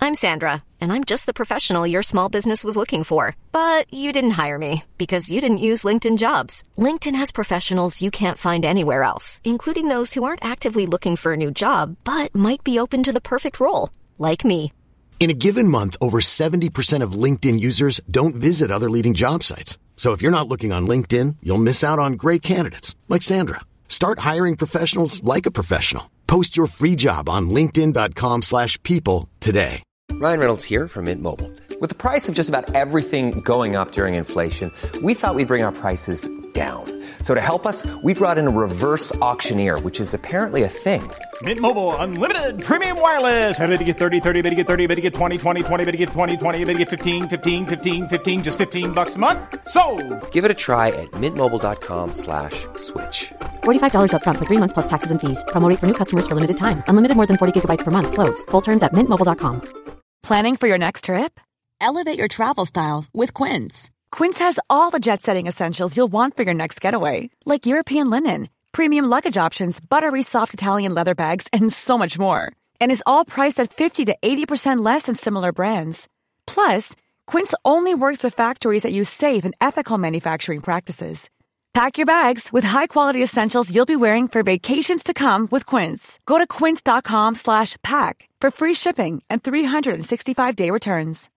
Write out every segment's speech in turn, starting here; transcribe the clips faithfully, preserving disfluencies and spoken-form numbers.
I'm Sandra, and I'm just the professional your small business was looking for. But you didn't hire me because you didn't use LinkedIn Jobs. LinkedIn has professionals you can't find anywhere else, including those who aren't actively looking for a new job, but might be open to the perfect role, like me. In a given month, over seventy percent of LinkedIn users don't visit other leading job sites. So if you're not looking on LinkedIn, you'll miss out on great candidates like Sandra. Start hiring professionals like a professional. Post your free job on linkedin dot com slash people today. Ryan Reynolds here from Mint Mobile. With the price of just about everything going up during inflation, we thought we'd bring our prices down. So to help us, we brought in a reverse auctioneer, which is apparently a thing. Mint Mobile Unlimited Premium Wireless. How to get thirty, thirty, how to get thirty, how to get twenty, twenty, twenty, how to get twenty, twenty, how to get fifteen, fifteen, fifteen, fifteen, just fifteen bucks a month? Sold! Give it a try at mintmobile.com slash switch. forty-five dollars up front for three months plus taxes and fees. Promo rate for new customers for limited time. Unlimited more than forty gigabytes per month. Slows full terms at mint mobile dot com. Planning for your next trip? Elevate your travel style with Quince. Quince has all the jet-setting essentials you'll want for your next getaway, like European linen, premium luggage options, buttery soft Italian leather bags, and so much more. And is all priced at fifty to eighty percent less than similar brands. Plus, Quince only works with factories that use safe and ethical manufacturing practices. Pack your bags with high-quality essentials you'll be wearing for vacations to come with Quince. Go to quince.com slash pack for free shipping and three sixty-five day returns.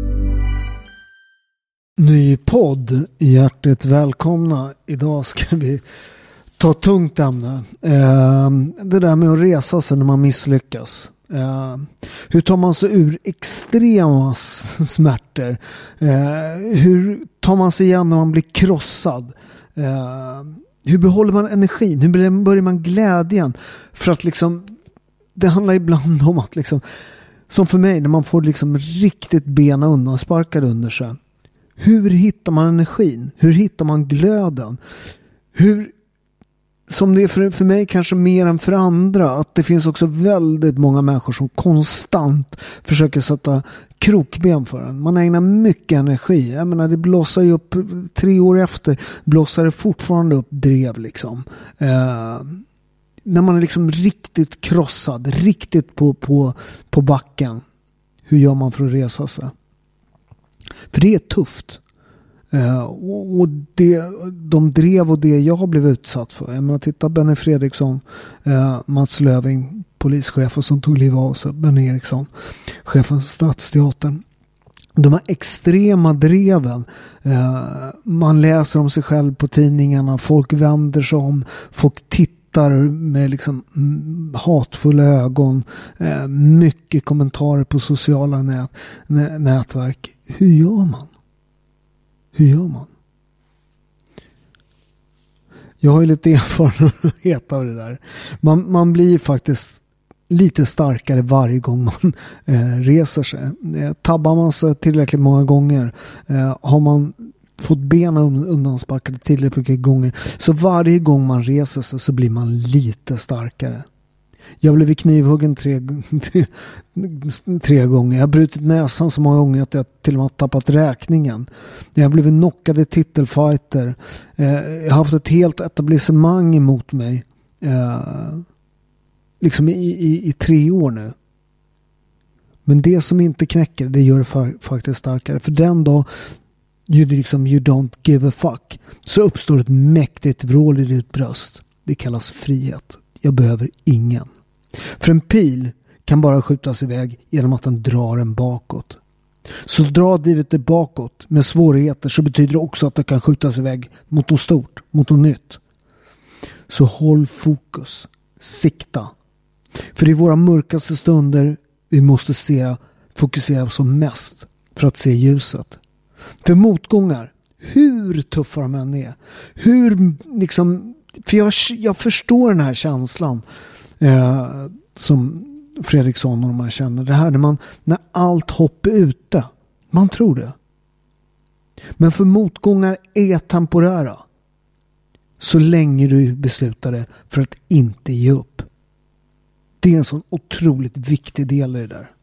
Ny podd, hjärtligt välkomna. Idag ska vi ta ett tungt ämne. Eh, det där med att resa sig när man misslyckas. Eh, hur tar man sig ur extrema smärtor? Eh, hur tar man sig igen när man blir krossad? Uh, hur behåller man energin? Hur börjar man glädjen? För att liksom, det handlar ibland om att liksom, som för mig, när man får liksom riktigt bena undan, sparkade under sig. Hur hittar man energin? Hur hittar man glöden? Hur, som det är för, för mig kanske mer än för andra, att det finns också väldigt många människor som konstant försöker sätta krokben för en. Man ägnar mycket energi. Jag menar, det blossar ju upp tre år efter, blossar det fortfarande upp drev liksom. Eh, när man är liksom riktigt krossad, riktigt på, på, på backen. Hur gör man för att resa sig? För det är tufft. Uh, och det, de drev och det jag har blivit utsatt för. Jag menar, titta Benny Fredriksson, uh, Mats Löving, polischefen som tog liv av sig, Benny Eriksson, chefen för Stadsteatern. De här extrema dreven. Uh, man läser om sig själv på tidningarna, folk vänder sig om, folk tittar med liksom mm, hatfulla ögon, uh, mycket kommentarer på sociala nät, nä, nätverk. Hur gör man? Hur gör man? Jag har ju lite erfarenhet av det där. Man, man blir faktiskt lite starkare varje gång man eh, reser sig. Eh, tabbar man sig tillräckligt många gånger, eh, har man fått bena undansparkade tillräckligt många gånger, så varje gång man reser sig så blir man lite starkare. Jag blev knivhuggen tre, tre, tre gånger. Jag har brutit näsan så många gånger att jag till och med har tappat räkningen. Jag har blivit knockad i titelfighter. Eh, jag har haft ett helt etablissemang emot mig. Eh, liksom i, i, i tre år nu. Men det som inte knäcker, det gör det fa- faktiskt starkare. För den dag you, liksom, you don't give a fuck, så uppstår ett mäktigt vrål i ditt bröst. Det kallas frihet. Jag behöver ingen. För en pil kan bara skjutas iväg genom att den drar en bakåt. Så dra drivet det bakåt med svårigheter, så betyder det också att det kan skjutas iväg mot något stort, mot något nytt. Så håll fokus. Sikta. För i våra mörkaste stunder vi måste se, fokusera som mest för att se ljuset. För motgångar, hur tuffa de än är, hur liksom, för jag, jag förstår den här känslan eh, som Fredriksson och de här känner. Det här när, man, när allt hopp är ute. Man tror det. Men för motgångar är temporära. Så länge du beslutar det för att inte ge upp. Det är en sån otroligt viktig del i det där.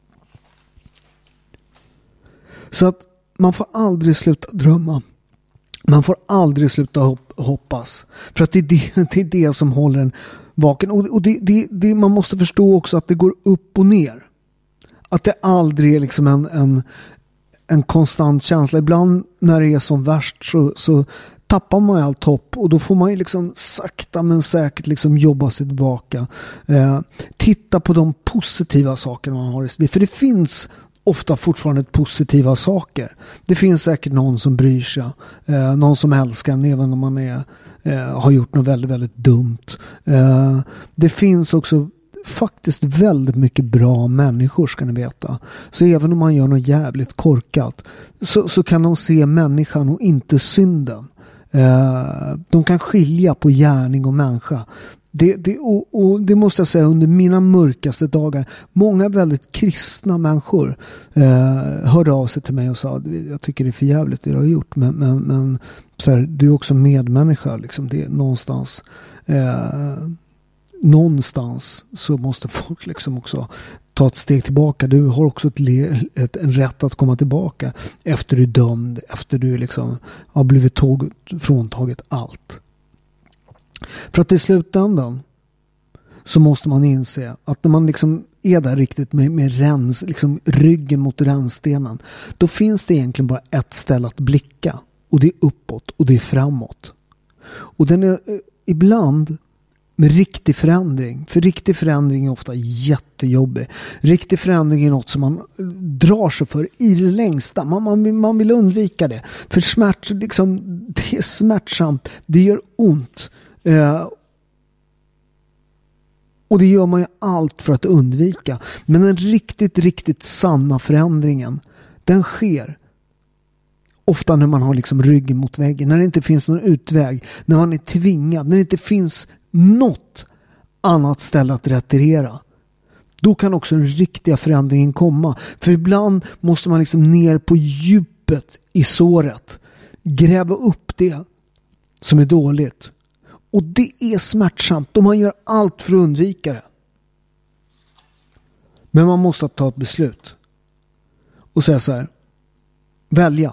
Så att man får aldrig sluta drömma. Man får aldrig sluta hopp, hoppas. För att det är det, det är det som håller en vaken. Och, och det, det, det, man måste förstå också att det går upp och ner. att det aldrig är liksom en, en, en konstant känsla. Ibland när det är som värst så, så tappar man allt hopp och då får man ju liksom sakta men säkert liksom jobba sig tillbaka. Eh, titta på de positiva sakerna man har i sig. För det finns ofta fortfarande positiva saker. Det finns säkert någon som bryr sig. Eh, någon som älskar en även om man är, eh, har gjort något väldigt, väldigt dumt. Eh, det finns också faktiskt väldigt mycket bra människor, ska ni veta. Så även om man gör något jävligt korkat så, så kan de se människan och inte synden. Eh, de kan skilja på gärning och människa. Det, det, och, och det måste jag säga, under mina mörkaste dagar, många väldigt kristna människor eh, hörde av sig till mig och sa, jag tycker det är för jävligt det du har gjort, men, men, men så här, du är också medmänniska liksom. Det är någonstans eh, någonstans så måste folk liksom också ta ett steg tillbaka. Du har också ett, ett, en rätt att komma tillbaka efter du är dömd, efter du liksom har blivit tog, fråntaget allt. För att i slutändan så måste man inse att när man liksom är där riktigt med, med rens, liksom ryggen mot rännstenen, då finns det egentligen bara ett ställe att blicka, och det är uppåt och det är framåt. Och den är eh, ibland med riktig förändring. För riktig förändring är ofta jättejobbig. Riktig förändring är något som man drar sig för i det längsta. Man, man, man vill undvika det. För smärt, liksom, det är smärtsamt. Det gör ont. Eh, och det gör man ju allt för att undvika. Men den riktigt, riktigt sanna förändringen, den sker ofta när man har liksom ryggen mot väggen. När det inte finns någon utväg. När man är tvingad. När det inte finns något annat ställe att retirera. Då kan också den riktiga förändringen komma. För ibland måste man liksom ner på djupet i såret. Gräva upp det som är dåligt. Och det är smärtsamt. Och man gör allt för att undvika det. Men man måste ta ett beslut. Och säga så här. Välja.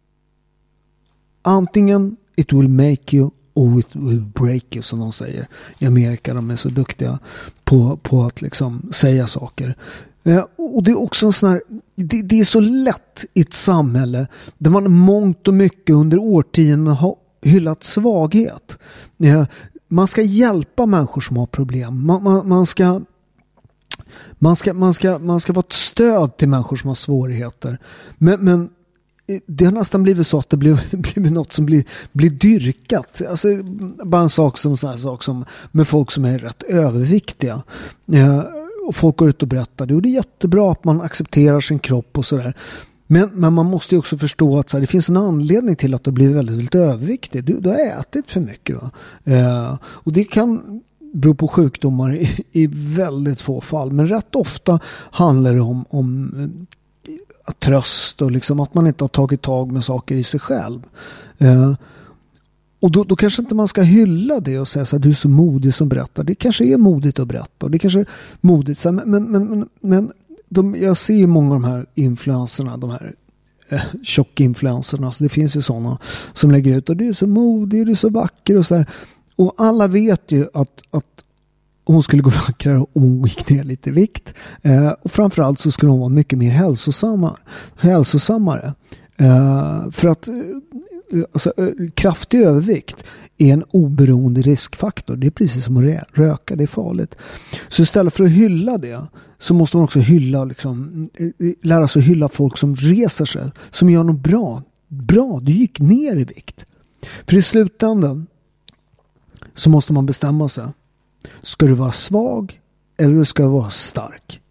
Antingen it will make you or it will break you, som de säger. I Amerika, de är så duktiga på, på att liksom säga saker. Eh, och det är också en sån här, det, det är så lätt i ett samhälle där man mångt och mycket under årtionden har hyllat svaghet. Eh, man ska hjälpa människor som har problem. Man, man, man ska man ska, man ska man ska vara ett stöd till människor som har svårigheter. Men, men det har nästan blivit så att det blir, blir något som blir, blir dyrkat. Alltså, bara en sak som, så här sak som med folk som är rätt överviktiga. Eh, och folk går ut och berättar det. Och det är jättebra att man accepterar sin kropp och sådär. Men, men man måste ju också förstå att så här, det finns en anledning till att du blir väldigt, väldigt överviktig. Du, du har ätit för mycket. Va? Eh, och det kan bero på sjukdomar i, i väldigt få fall. Men rätt ofta handlar det om, om att tröst och liksom att man inte har tagit tag med saker i sig själv. Eh, och då, då kanske inte man ska hylla det och säga så här, du är så modig som berättar. Det kanske är modigt att berätta. Och det kanske är modigt. Så här, men men, men, men de, jag ser ju många av de här influenserna, de här eh, tjockinfluenserna. Så det finns ju sådana som lägger ut och du är så modig, du är så vacker och så här. Och alla vet ju att, att hon skulle gå vackrare om hon gick ner lite i vikt. Eh, och framförallt så skulle hon vara mycket mer hälsosammare. hälsosammare. Eh, för att eh, alltså, kraftig övervikt är en oberoende riskfaktor. Det är precis som att röka, det är farligt. Så istället för att hylla det så måste man också hylla, liksom, lära sig att hylla folk som reser sig, som gör något bra. Bra, du gick ner i vikt. För i slutändan så måste man bestämma sig. Ska du vara svag eller ska du vara stark?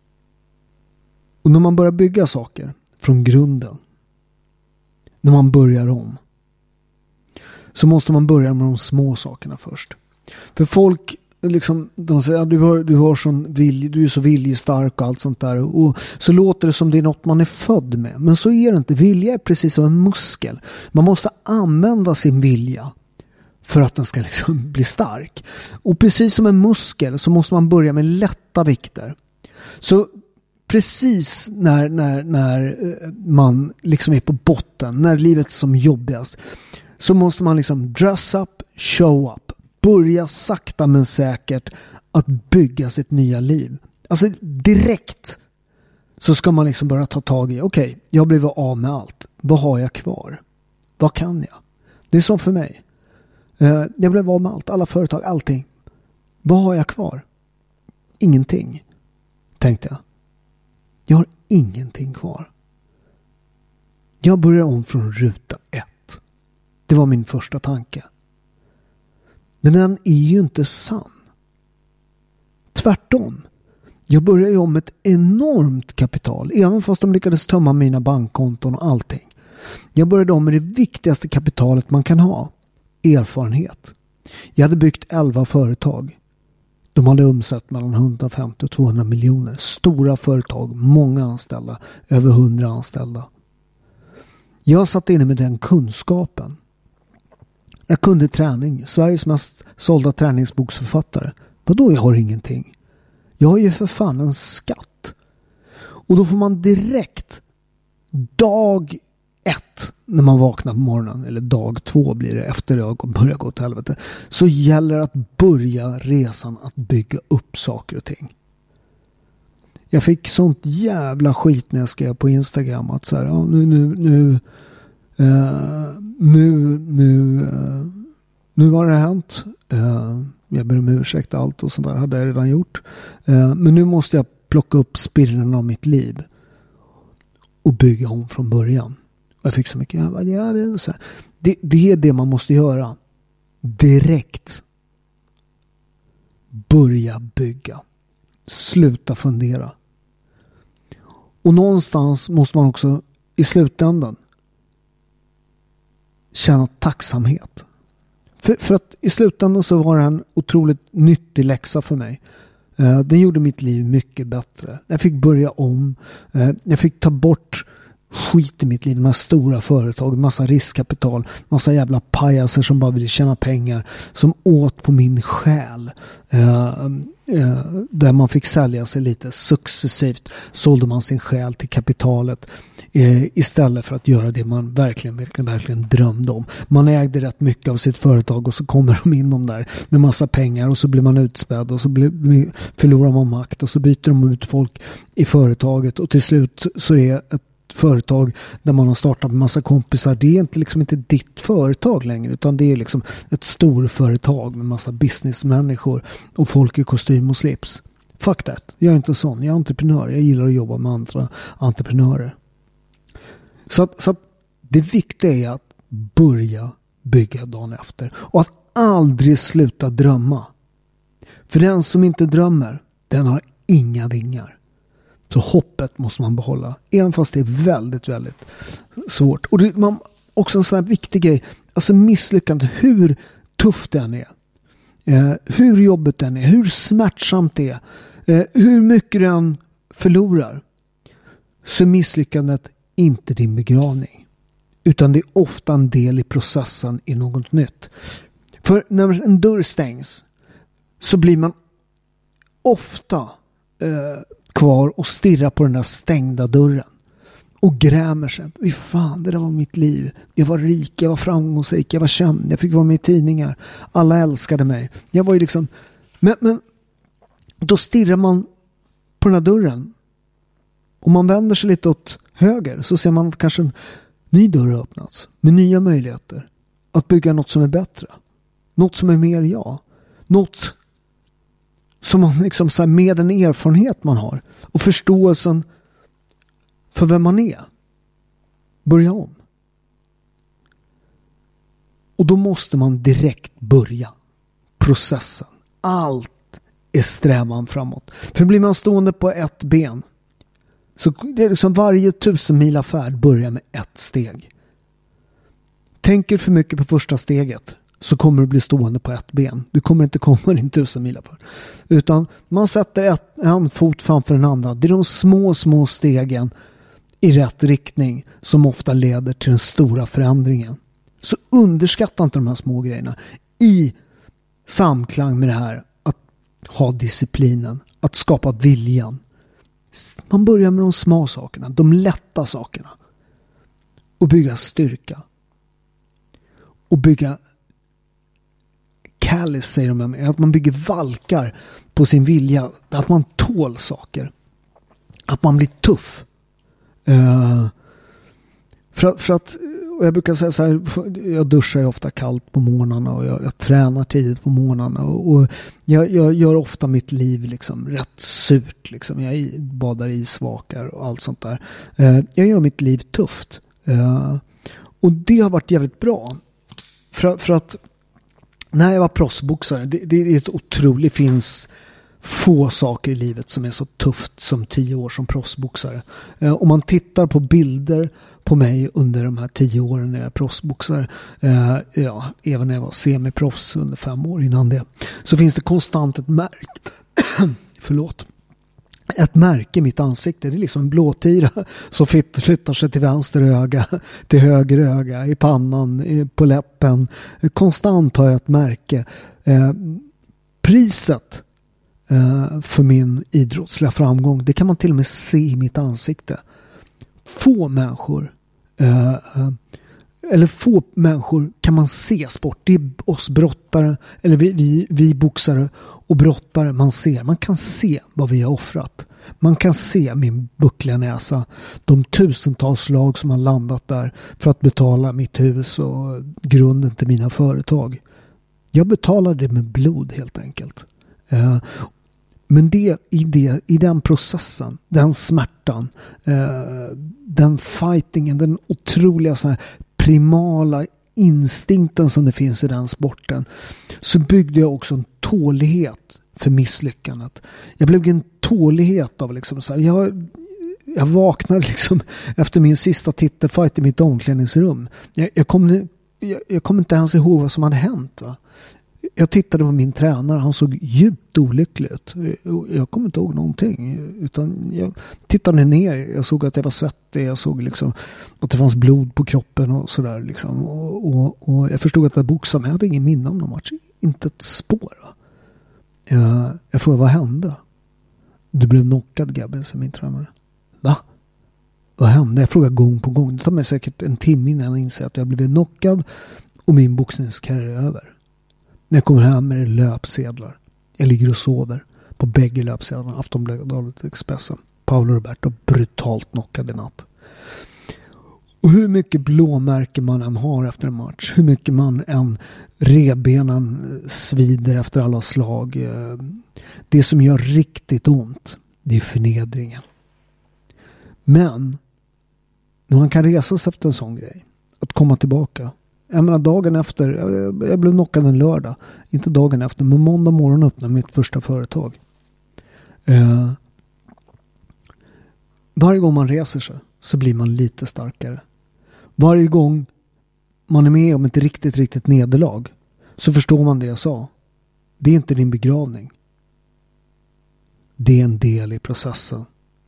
Och när man börjar bygga saker från grunden, när man börjar om, så måste man börja med de små sakerna först. För folk liksom, de säger att du har, du har sån vilj, du är så viljestark och allt sånt där. Och så låter det som det är något man är född med. Men så är det inte. Vilja är precis som en muskel. Man måste använda sin vilja för att den ska liksom bli stark. Och precis som en muskel så måste man börja med lätta vikter. Så precis när, när, när man liksom är på botten, när livet är som jobbigast, så måste man liksom dress up, show up. Börja sakta men säkert att bygga sitt nya liv. Alltså direkt så ska man liksom börja ta tag i, okej, okay, jag blev av med allt. Vad har jag kvar? Vad kan jag? Det är som för mig. Uh, jag blev av med allt, alla företag, allting. Vad har jag kvar? Ingenting, tänkte jag. Jag har ingenting kvar. Jag börjar om från ruta ett. Det var min första tanke. Men den är ju inte sann. Tvärtom. Jag började ju om ett enormt kapital. Även fast de lyckades tömma mina bankkonton och allting. Jag började om med det viktigaste kapitalet man kan ha. Erfarenhet. Jag hade byggt elva företag. De hade omsatt mellan hundrafemtio och tvåhundra miljoner. Stora företag, många anställda. Över hundra anställda. Jag satt inne med den kunskapen. Jag kunde träning. Sveriges mest sålda träningsboksförfattare. Vadå, jag har ingenting? Jag har ju för fan en skatt. Och då får man direkt dag ett när man vaknar på morgonen, eller dag två blir det efter jag börjar gå till helvete, så gäller det att börja resan att bygga upp saker och ting. Jag fick sånt jävla skit när jag skrev på Instagram att så här, ja, nu nu nu uh, nu nu uh, nu har det hänt. Uh, jag ber om ursäkt, allt och sånt där hade jag redan gjort. Uh, men nu måste jag plocka upp spirren av mitt liv och bygga om från början. Och jag fick så mycket. Ja, ja, det, så här. Det, det är det man måste göra. Direkt. Börja bygga. Sluta fundera. Och någonstans måste man också i slutändan känna tacksamhet. För, för att i slutändan så var det en otroligt nyttig läxa för mig. Uh, den gjorde mitt liv mycket bättre. Jag fick börja om. Uh, jag fick ta bort skit i mitt liv. Med stora företag, massa riskkapital, massa jävla pajaser som bara ville tjäna pengar. Som åt på min själ. Uh, uh, där man fick sälja sig lite. Successivt sålde man sin själ till kapitalet. Uh, istället för att göra det man verkligen, verkligen, verkligen drömde om. Man ägde rätt mycket av sitt företag och så kommer de in de där med massa pengar och så blir man utspädd och så blir, förlorar man makt och så byter de ut folk i företaget och till slut så är ett företag där man har startat med massa kompisar, det är inte liksom inte ditt företag längre, utan det är liksom ett storföretag med massa businessmänniskor och folk i kostym och slips. Fuck that. Jag är inte sån. Jag är entreprenör. Jag gillar att jobba med andra entreprenörer. Så att, så att det viktiga är att börja bygga dagen efter och att aldrig sluta drömma. För den som inte drömmer, den har inga vingar. Så hoppet måste man behålla. Även fast det är väldigt, väldigt svårt. Och det, man, också en sån här viktig grej. Alltså misslyckande, hur tufft den är. Eh, hur jobbigt den är. Hur smärtsamt det är. Eh, hur mycket den förlorar. Så misslyckandet inte din begravning. Utan det är ofta en del i processen i något nytt. För när en dörr stängs så blir man ofta eh, kvar och stirrar på den där stängda dörren. Och grämer sig. Fy fan, det där var mitt liv. Jag var rik, jag var framgångsrik, jag var känd. Jag fick vara med i tidningar. Alla älskade mig. Jag var ju liksom... Men, men då stirrar man på den här dörren. Om man vänder sig lite åt höger så ser man att kanske en ny dörr har öppnats. Med nya möjligheter. Att bygga något som är bättre. Något som är mer jag. Något som man liksom så här, med den erfarenhet man har. Och förståelsen för vem man är. Börja om. Och då måste man direkt börja processen. Allt är strävan framåt. För blir man stående på ett ben så det är liksom varje tusen mila färd börjar med ett steg. Tänker för mycket på första steget så kommer du bli stående på ett ben. Du kommer inte komma din tusen mila för. Utan man sätter ett, en fot framför den andra. Det är de små, små stegen i rätt riktning som ofta leder till den stora förändringen. Så underskatta inte de här små grejerna i samklang med det här att ha disciplinen, att skapa viljan. Man börjar med de små sakerna, de lätta sakerna och bygga styrka och bygga callus, säger de, att man bygger valkar på sin vilja, att man tål saker. att man blir tuff. Uh, för, för att och jag brukar säga så här, jag duschar ju ofta kallt på morgnarna och jag, jag tränar tidigt på morgnarna och, och jag, jag gör ofta mitt liv liksom rätt surt liksom. Jag i, badar i isvakar och allt sånt där. Uh, jag gör mitt liv tufft. Uh, och det har varit jävligt bra. För, för att när jag var proffsboxare, det, det är ett otroligt, det finns få saker i livet som är så tufft som tio år som proffsboxare. Eh, om man tittar på bilder på mig under de här tio åren när jag är proffsboxare, eh, ja, även när jag var semiproffs under fem år innan det, så finns det konstant ett märke förlåt ett märke i mitt ansikte. Det är liksom en blåtira som flyttar sig till vänster öga, till höger öga, i pannan, på läppen. Konstant har jag ett märke. Eh, priset eh, för min idrottsliga framgång, det kan man till och med se i mitt ansikte. Få människor eh, eller få människor kan man se sport. Det är oss brottare, eller vi, vi, vi boxare och brottare man ser. Man kan se vad vi har offrat. Man kan se min buckliga näsa, de tusentals slag som har landat där för att betala mitt hus och grunden till mina företag. Jag betalade det med blod helt enkelt. Uh, men det i, det i den processen, den smärtan, uh, den fightingen, den otroliga så här primala instinkten som det finns i den sporten, så byggde jag också en tålighet för misslyckandet. Jag blev en tålighet av liksom så här, jag, jag vaknade liksom efter min sista titelfight i mitt omklädningsrum. Jag, jag, kom, jag, jag kom inte ens ihåg vad som hade hänt, va? Jag tittade på min tränare, han såg djupt olycklig ut. Jag kommer inte ihåg någonting, utan jag tittade ner, jag såg att jag var svettig, jag såg liksom att det fanns blod på kroppen och sådär liksom. Och, och, och jag förstod att jag boxade, men jag hade ingen minne om någon match, inte ett spår. Va? Jag, jag frågade, vad hände? Du blev knockad, Gabben, sa min tränare. Va? Vad hände? Jag frågade gång på gång. Det tar mig säkert en timme innan jag inser att jag blev knockad och min boxningskarriär är över. När jag kommer hem med det löpsedlar. Jag ligger och sover på bägge löpsedlarna. Aftonbladet, Expressen. Paolo Roberto brutalt knockad i natt. Och hur mycket blåmärken man än har efter en match. Hur mycket man än revbenen svider efter alla slag. Det som gör riktigt ont, det är förnedringen. Men när man kan resa sig efter en sån grej, att komma tillbaka. Jag menar dagen efter, jag, jag blev knockad en lördag. Inte dagen efter, men måndag morgon öppnade mitt första företag. Uh, varje gång man reser sig så blir man lite starkare. Varje gång man är med om ett riktigt, riktigt nederlag så förstår man det jag sa. Det är inte din begravning. Det är en del i processen.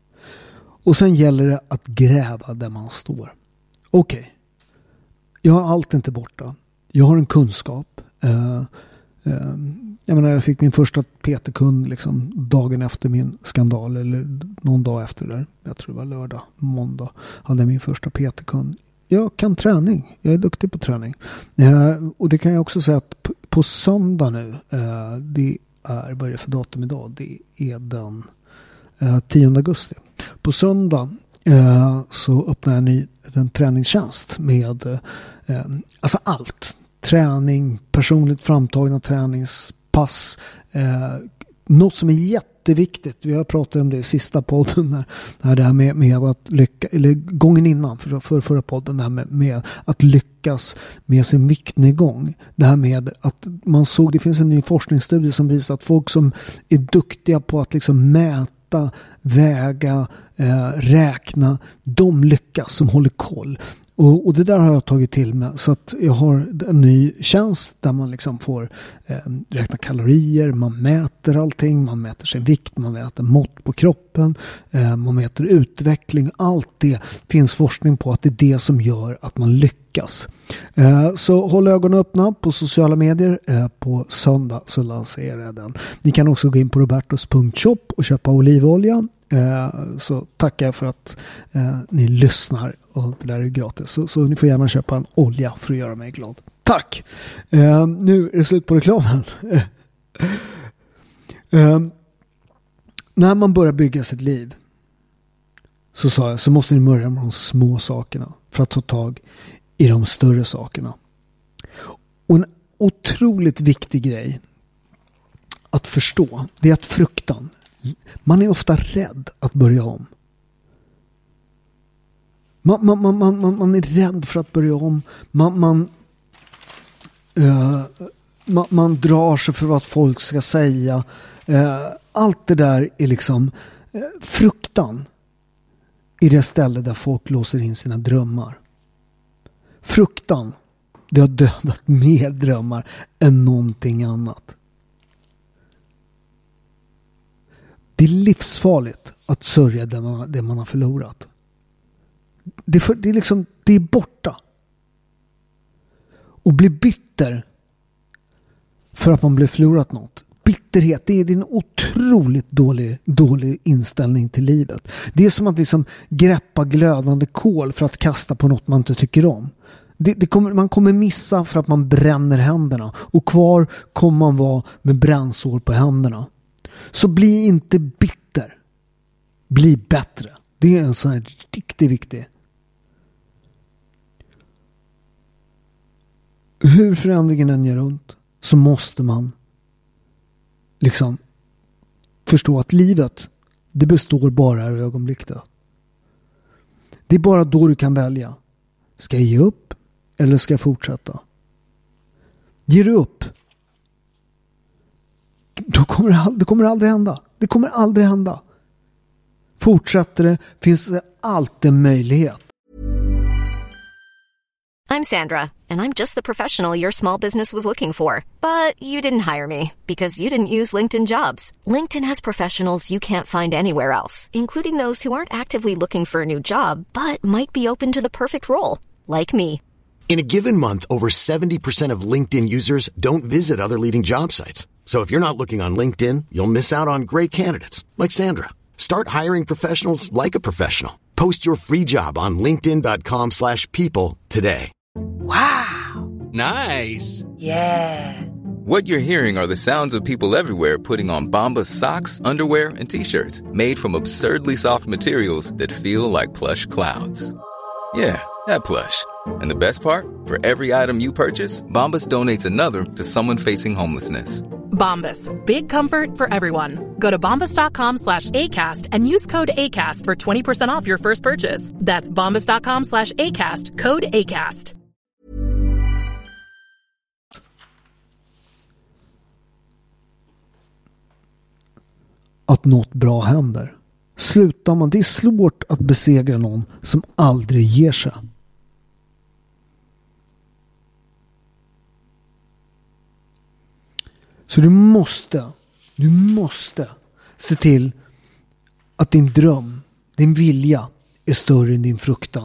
Och sen gäller det att gräva där man står. Okej. Okay. Jag har allt inte borta. Jag har en kunskap. Uh, uh, jag menar, jag fick min första P T-kund liksom dagen efter min skandal, eller någon dag efter där. Jag tror det var lördag, måndag hade jag min första P T-kund. Jag kan träning. Jag är duktig på träning. Uh, och det kan jag också säga att på, på söndag nu, uh, det är, vad är det för datum idag? Det är den uh, tionde augusti. På söndag uh, så öppnar jag en ny en träningstjänst med eh, alltså allt. Träning, personligt framtagna träningspass. Eh, något som är jätteviktigt. Vi har pratat om det i sista podden. Här, det här med, med att lyckas, eller gången innan för, för förra podden, det här med, med att lyckas med sin viktnedgång. Det här med att man såg, det finns en ny forskningsstudie som visar att folk som är duktiga på att liksom mäta, väga, eh, räkna, de lyckas, som håller koll. Och, och det där har jag tagit till mig, så att jag har en ny tjänst där man liksom får eh, räkna kalorier, man mäter allting, man mäter sin vikt, man mäter mått på kroppen, eh, man mäter utveckling, allt det finns forskning på att det är det som gör att man lyckas. Eh, så håll ögonen öppna på sociala medier. Eh, på söndag så lanserar jag den. Ni kan också gå in på robertos punkt shop och köpa olivolja. Eh, så tackar jag för att eh, ni lyssnar, och det där är gratis. Så, så ni får gärna köpa en olja för att göra mig glad. Tack! Eh, nu är det slut på reklamen. eh, när man börjar bygga sitt liv, så sa jag, så måste ni börja med de små sakerna för att ta tag i de större sakerna. Och en otroligt viktig grej att förstå, det är att fruktan, man är ofta rädd att börja om. Man, man, man, man, man är rädd för att börja om. Man, man, uh, man, man drar sig för vad folk ska säga. Uh, allt det där är liksom uh, fruktan i det ställe där folk låser in sina drömmar. Fruktan, det har dödat mer drömmar än någonting annat. Det är livsfarligt att sörja det man, det man har förlorat. Det är, för, det är liksom, det är borta. Och bli bitter för att man blir förlorat något. Bitterhet, det är en otroligt dålig, dålig inställning till livet. Det är som att liksom greppa glödande kol för att kasta på något man inte tycker om. Det, det kommer, man kommer missa för att man bränner händerna. Och kvar kommer man vara med brännsår på händerna. Så bli inte bitter. Bli bättre. Det är en sån här riktigt viktig. Hur förändringen än gör runt så måste man liksom förstå att livet, det består bara av ögonblicket. Det är bara då du kan välja. Ska jag ge upp eller ska jag fortsätta? Ger du upp, då kommer det, det kommer aldrig hända. Det kommer aldrig hända. Fortsätter det, finns det alltid en möjlighet. I'm Sandra, and I'm just the professional your small business was looking for. But you didn't hire me because you didn't use LinkedIn Jobs. LinkedIn has professionals you can't find anywhere else, including those who aren't actively looking for a new job, but might be open to the perfect role, like me. In a given month, over seventy percent of LinkedIn users don't visit other leading job sites. So if you're not looking on LinkedIn, you'll miss out on great candidates like Sandra. Start hiring professionals like a professional. Post your free job on linkedin.com slash people today. Wow. Nice. Yeah. What you're hearing are the sounds of people everywhere putting on Bombas socks, underwear, and T-shirts made from absurdly soft materials that feel like plush clouds. Yeah, that plush. And the best part? For every item you purchase, Bombas donates another to someone facing homelessness. Bombas, big comfort for everyone. Go to bombas.com slash ACAST and use code ACAST for twenty percent off your first purchase. That's bombas.com slash ACAST, code ACAST. Att något bra händer. Slutar man, det är svårt att besegra någon som aldrig ger sig. Så du måste, du måste se till att din dröm, din vilja är större än din fruktan.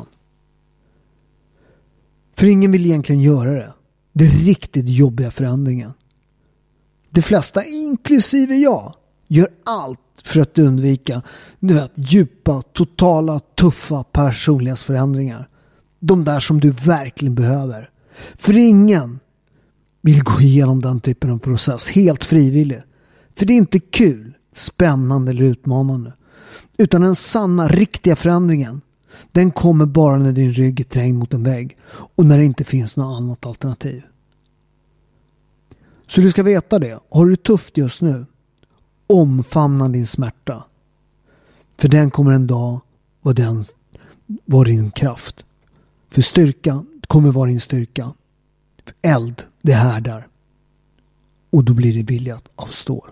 För ingen vill egentligen göra det. Det är riktigt jobbiga förändringen. De flesta, inklusive jag, gör allt för att undvika du vet, djupa, totala, tuffa personlighetsförändringar. De där som du verkligen behöver. För ingen vill gå igenom den typen av process helt frivilligt. För det är inte kul, spännande eller utmanande. Utan den sanna, riktiga förändringen, den kommer bara när din rygg är trängd mot en vägg och när det inte finns något annat alternativ. Så du ska veta det. Har du det tufft just nu, omfamna din smärta. För den kommer en dag vara, den, vara din kraft. För styrka kommer vara din styrka. För eld, det härdar. Och då blir det viljat av stål.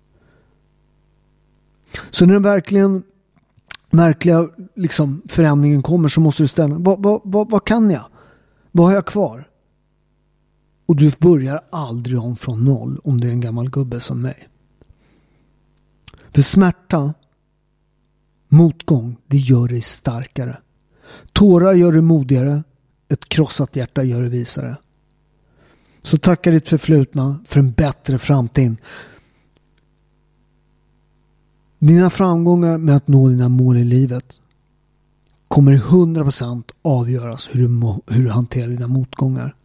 Så när den verkligen märkliga liksom, förändringen kommer så måste du ställa. Vad, vad, vad, vad kan jag? Vad har jag kvar? Och du börjar aldrig om från noll om du är en gammal gubbe som mig. För smärta, motgång, det gör dig starkare. Tårar gör dig modigare. Ett krossat hjärta gör dig visare. Så tacka ditt förflutna för en bättre framtid. Dina framgångar med att nå dina mål i livet kommer hundra procent avgöras hur du, må, hur du hanterar dina motgångar.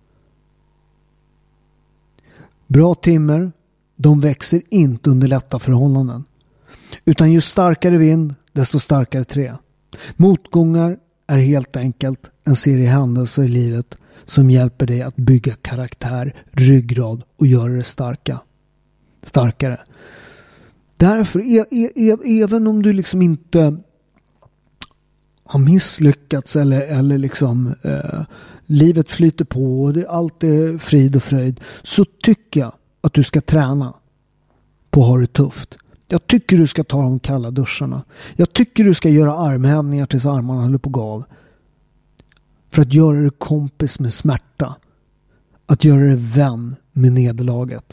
Bra timmer, de växer inte under lätta förhållanden. Utan ju starkare vind, desto starkare trä. Motgångar är helt enkelt en serie händelser i livet som hjälper dig att bygga karaktär, ryggrad och göra det starka. starkare. Därför, e- e- e- även om du liksom inte har misslyckats eller, eller liksom eh, livet flyter på och det, allt är frid och fröjd, så tycker jag att du ska träna på att ha det tufft. Jag tycker du ska ta de kalla duscharna. Jag tycker du ska göra armhävningar tills armarna håller på att gå av. För att göra dig kompis med smärta. Att göra dig vän med nederlaget.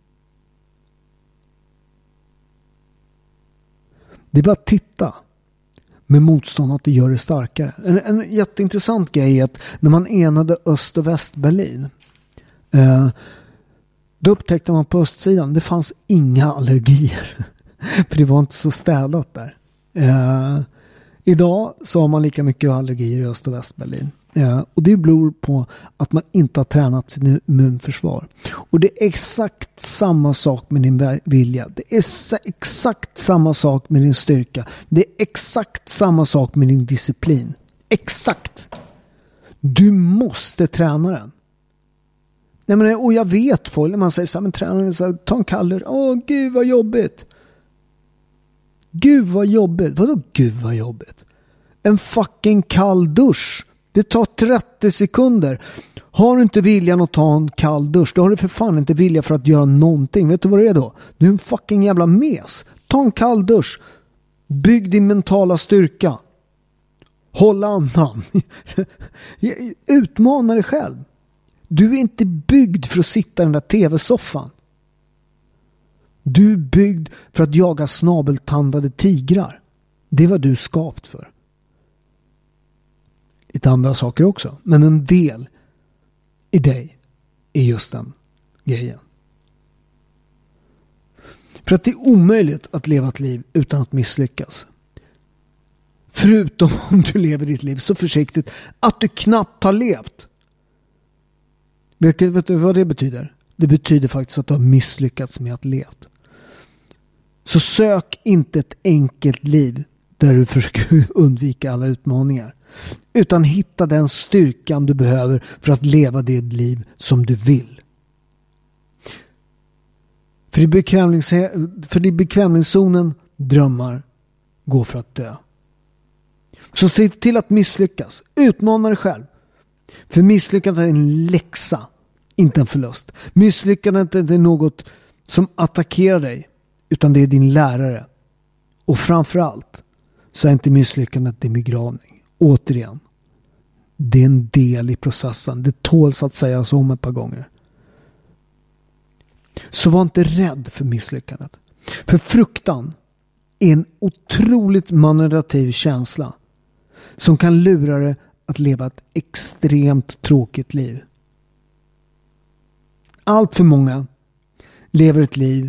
Det är bara att titta med motstånd att det gör det starkare. En, en jätteintressant grej är att när man enade Öst- och Västberlin eh, då upptäckte man på östsidan det fanns inga allergier. För det var inte så städat där. Eh, idag så har man lika mycket allergier i Öst- och Västberlin. Eh, och det beror på att man inte har tränat sin immunförsvar. Och det är exakt samma sak med din vilja. Det är exakt samma sak med din styrka. Det är exakt samma sak med din disciplin. Exakt. Du måste träna den. Nej, men, och jag vet folk när man säger så här, men träna så här, ta en kallur. Åh gud vad jobbigt. Gud vad jobbigt. Vadå gud vad jobbigt? En fucking kall dusch. Det tar trettio sekunder. Har du inte viljan att ta en kall dusch, då har du för fan inte vilja för att göra någonting. Vet du vad det är då? Du är en fucking jävla mes. Ta en kall dusch. Bygg din mentala styrka. Håll andan. Utmana dig själv. Du är inte byggd för att sitta i den där tv-soffan. Du är byggd för att jaga snabeltandade tigrar. Det var du skapt för. Lite andra saker också. Men en del i dig är just den grejen. För att det är omöjligt att leva ett liv utan att misslyckas. Förutom om du lever ditt liv så försiktigt att du knappt har levt. Vet du, vet du vad det betyder? Det betyder faktiskt att du har misslyckats med att leva. Så sök inte ett enkelt liv där du försöker undvika alla utmaningar. Utan hitta den styrkan du behöver för att leva det liv som du vill. För i, bekvämlings- för i bekvämlighetszonen drömmar går för att dö. Så se till att misslyckas. Utmana dig själv. För misslyckandet är en läxa, inte en förlust. Misslyckandet är inte något som attackerar dig, utan det är din lärare. Och framförallt så är inte misslyckandet din begravning. Återigen, det är en del i processen. Det tåls att sägas om ett par gånger. Så var inte rädd för misslyckandet. För fruktan är en otroligt manipulativ känsla som kan lura dig att leva ett extremt tråkigt liv. Allt för många lever ett liv,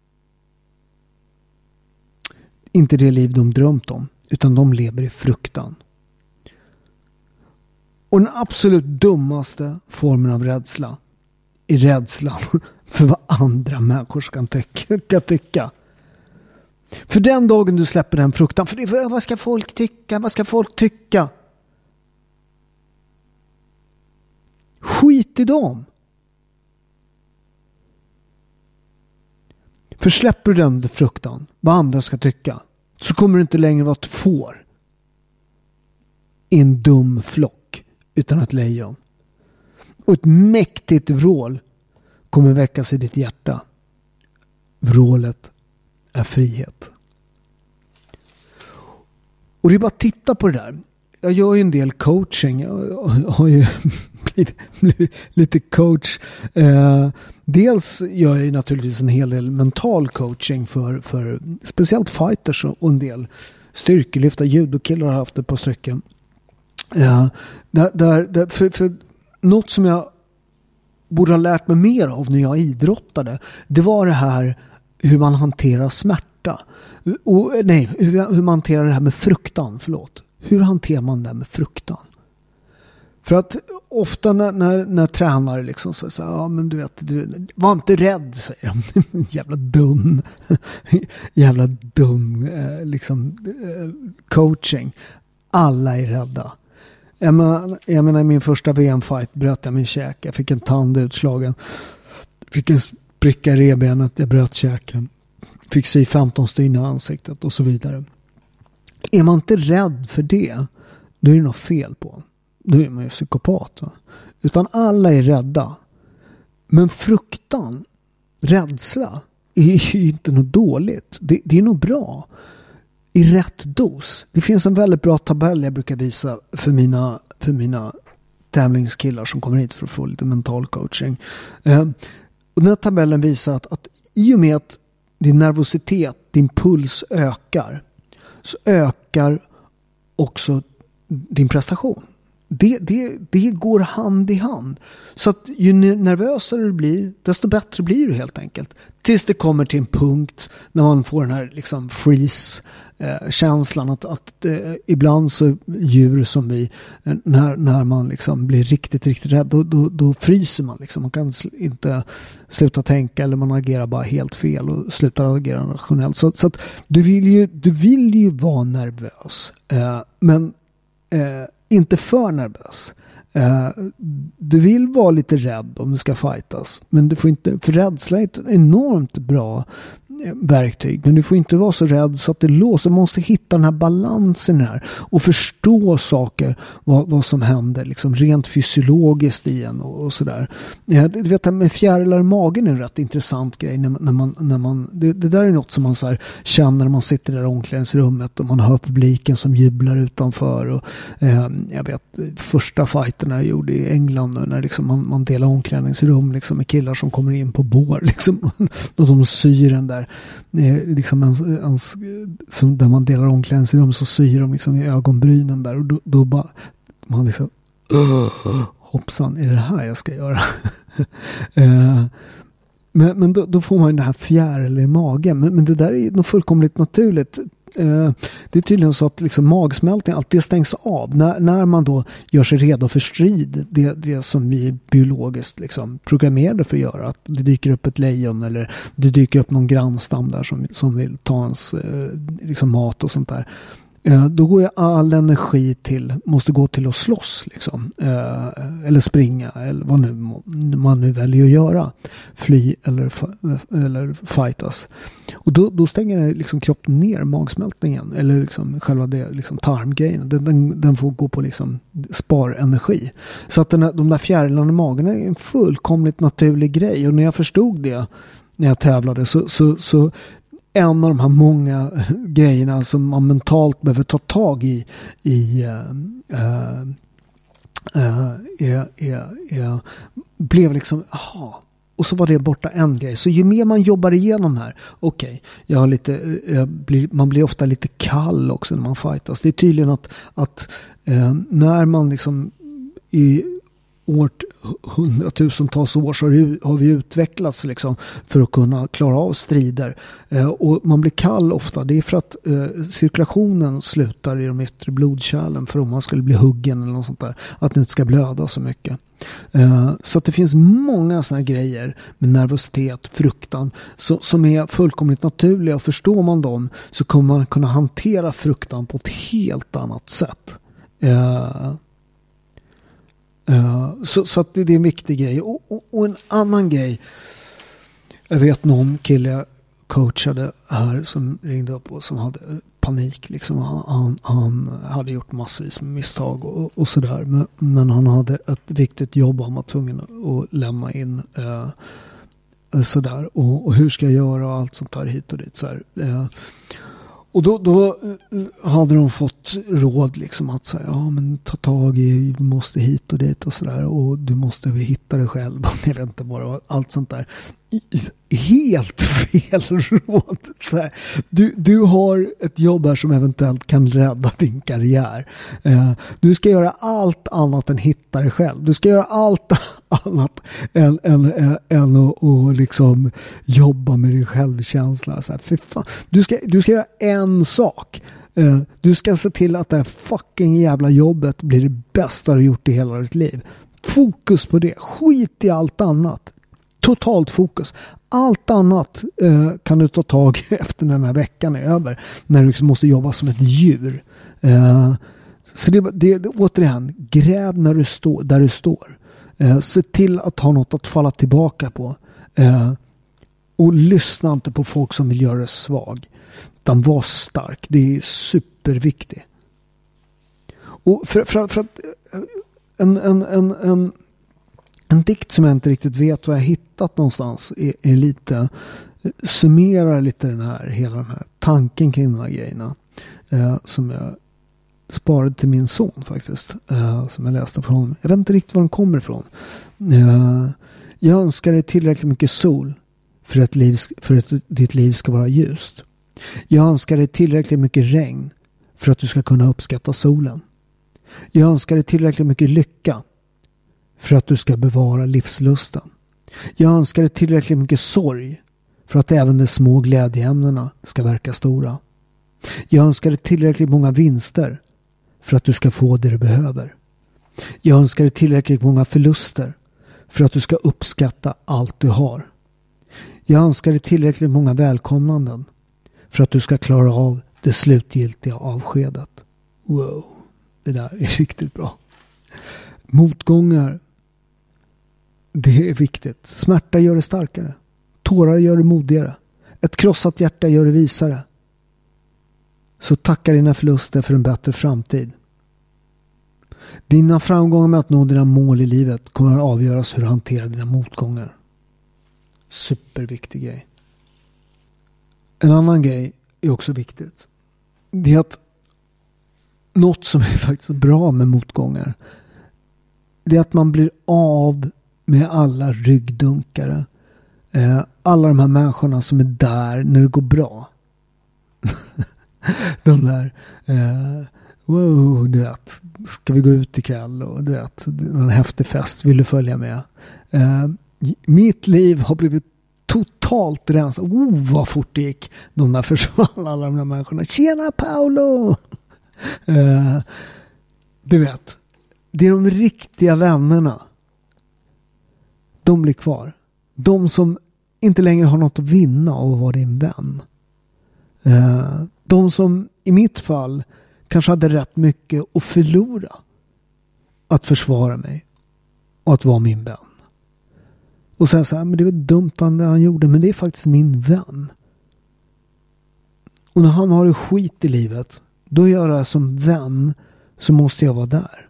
inte det liv de drömt om, utan de lever i fruktan. Och den absolut dummaste formen av rädsla är rädslan för vad andra människor ska tycka. För den dagen du släpper den fruktan, för det, vad ska folk tycka, vad ska folk tycka? Skit i dem. För släpper du den fruktan, vad andra ska tycka, så kommer du inte längre vara ett får i en dum flock utan ett lejon. Och ett mäktigt vrål kommer väckas i ditt hjärta. Vrålet är frihet. Och det är bara att titta på det där. Jag gör ju en del coaching. Jag har ju blivit, blivit lite coach. Eh, dels gör jag ju naturligtvis en hel del mental coaching för, för speciellt fighters och en del styrkelyfta. Judokillar har haft ett par stycken. Eh, där, där, där, för, för något som jag borde ha lärt mig mer av när jag idrottade, det var det här hur man hanterar smärta. Och, nej, hur, hur man hanterar det här med fruktan, förlåt. Hur hanterar man det med fruktan? För att ofta när, när, när tränare liksom säger så här, ja men du vet, du, var inte rädd, säger de. Jävla dum. Jävla dum eh, liksom eh, coaching. Alla är rädda. Jag menar, jag menar i min första V M-fight bröt jag min käke. Jag fick en tand utslagen. Fick en spricka i revbenet. Jag bröt käken. Fick sy femton stygn i ansiktet och så vidare. Är man inte rädd för det, då är det något fel på. Då är man ju psykopat. Va? Utan alla är rädda. Men fruktan, rädsla är ju inte något dåligt. Det, det är nog bra. I rätt dos. Det finns en väldigt bra tabell jag brukar visa för mina, för mina tävlingskillar som kommer hit för att få lite mental coaching. Eh, och den här tabellen visar att, att i och med att din nervositet, din puls ökar, så ökar också din prestation. Det, det, det går hand i hand. Så att ju nervösare du blir, desto bättre blir du helt enkelt. Tills det kommer till en punkt när man får den här liksom freeze eh, känslan att, att eh, ibland så djur som vi, eh, när, när man liksom blir riktigt, riktigt rädd, då, då, då fryser man liksom. Man kan inte sluta tänka, eller man agerar bara helt fel och slutar agera rationellt. Så, så att du vill ju, du vill ju vara nervös. Eh, men eh, inte för nervös. Uh, du vill vara lite rädd om du ska fightas. Men du får inte, för rädsla är ett enormt bra verktyg. Men du får inte vara så rädd så att det låser. Du måste hitta den här balansen här. Och förstå saker. Vad, vad som händer. Liksom rent fysiologiskt igen och, och sådär. Ja, du vet, med fjärilar i magen är en rätt intressant grej. När, när man, när man, det, det där är något som man så här känner när man sitter där i omklädningsrummet. Och man hör publiken som jublar utanför. Och, eh, jag vet, första fighterna jag gjorde i England. När liksom man, man delar omklädningsrum liksom, med killar som kommer in på bår. Liksom, och de syr den där. Liksom en, en, som där man delar omklädningsrum, så syr de liksom i ögonbrynen där, och då, då bara man liksom uh, hoppsan, är det här jag ska göra? uh, men men då, då får man den här fjärilen i magen, men, men det där är nog fullkomligt naturligt. Uh, det är tydligen så att liksom magsmältning alltid stängs av när, när man då gör sig redo för strid, det, det som vi biologiskt liksom programmerade för att göra, att det dyker upp ett lejon eller det dyker upp någon grannstam där som, som vill ta ens uh, liksom mat och sånt där. Uh, då går ju all energi till, måste gå till att slåss liksom. Uh, eller springa eller vad nu man nu väljer att göra, fly eller, eller fightas, och då, då stänger liksom kroppen ner magsmältningen eller liksom själva det liksom tarmgrejen, den, den, den får gå på liksom spar energi, så att den här, de där fjärilarna i magen är en fullkomligt naturlig grej. Och när jag förstod det när jag tävlade, så, så, så en av de här många grejerna som man mentalt behöver ta tag i i uh, uh, uh, är, är, är, blev liksom aha, och så var det borta en grej. Så ju mer man jobbar igenom här, okej, okay, jag har lite, jag blir, man blir ofta lite kall också när man fightas. Det är tydligen att, att uh, när man liksom i år, hundratusentals år så har vi utvecklats liksom för att kunna klara av strider. Eh, och man blir kall ofta. Det är för att eh, cirkulationen slutar i de yttre blodkärlen, för om man skulle bli huggen eller något sånt där, att det inte ska blöda så mycket. Eh, så att det finns många såna här grejer med nervositet, fruktan, så, som är fullkomligt naturliga, och förstår man dem så kommer man kunna hantera fruktan på ett helt annat sätt. Eh, Uh, så, så att det, det är en viktig grej. Och, och, och en annan grej, jag vet någon kille jag coachade här som ringde upp och som hade panik liksom. han, han hade gjort massvis med misstag och, och sådär, men, men han hade ett viktigt jobb han var tvungen att lämna in uh, sådär, och, och hur ska jag göra och allt sånt där hit och dit så här. Uh, Och då, då hade de fått råd liksom att säga, ja men ta tag i, du måste hit och dit och sådär, och du måste hitta dig själv, jag vet inte bara, allt sånt där. Helt fel råd. Så här, du, du har ett jobb här som eventuellt kan rädda din karriär. Uh, du ska göra allt annat än hitta dig själv. Du ska göra allt annat än, än, än, än att och liksom jobba med din självkänsla. Så här, för fan. Du, ska, du ska göra en sak. Uh, du ska se till att det här fucking jävla jobbet blir det bästa du gjort i hela ditt liv. Fokus på det. Skit i allt annat. Totalt fokus. Allt annat eh, kan du ta tag efter när den här veckan är över. När du liksom måste jobba som ett djur. Eh, Så det, det, det, återigen, gräv när du står, där du står. Eh, se till att ha något att falla tillbaka på. Eh, och lyssna inte på folk som vill göra dig svag. Utan var stark. Det är superviktigt. Och för, för, för att en, en, en, en, en dikt som jag inte riktigt vet vad jag hittat någonstans är, är lite, summerar lite den här, hela den här tanken kring de här grejerna. Eh, som jag sparade till min son faktiskt. Eh, som jag läste från honom. Jag vet inte riktigt var den kommer ifrån. Eh, jag önskar dig tillräckligt mycket sol för att, liv, för att ditt liv ska vara ljust. Jag önskar dig tillräckligt mycket regn för att du ska kunna uppskatta solen. Jag önskar dig tillräckligt mycket lycka för att du ska bevara livslusten. Jag önskar dig tillräckligt mycket sorg för att även de små glädjeämnena ska verka stora. Jag önskar dig tillräckligt många vinster för att du ska få det du behöver. Jag önskar dig tillräckligt många förluster för att du ska uppskatta allt du har. Jag önskar dig tillräckligt många välkomnanden för att du ska klara av det slutgiltiga avskedet. Wow, det där är riktigt bra. Motgångar, det är viktigt. Smärta gör det starkare. Tårar gör det modigare. Ett krossat hjärta gör det visare. Så tacka dina förluster för en bättre framtid. Dina framgångar med att nå dina mål i livet kommer att avgöras hur du hanterar dina motgångar. Superviktig grej. En annan grej är också viktigt. Det är att något som är faktiskt bra med motgångar, det är att man blir av med alla ryggdunkare. Eh, alla de här människorna som är där när det går bra. De där eh, wow, du vet, ska vi gå ut ikväll och du vet, en häftig fest, vill du följa med? Eh, mitt liv har blivit totalt rensat. Oh, vad fort det gick. De där försvann, alla de där människorna. Tjena Paolo! Uh, du vet, det är de riktiga vännerna. De blir kvar. De som inte längre har något att vinna av att vara din vän. Uh, de som i mitt fall kanske hade rätt mycket att förlora. Att försvara mig. Och att vara min vän. Och säga så här, men det var dumt det han gjorde, men det är faktiskt min vän. Och när han har det skit i livet, då gör jag som vän, så måste jag vara där.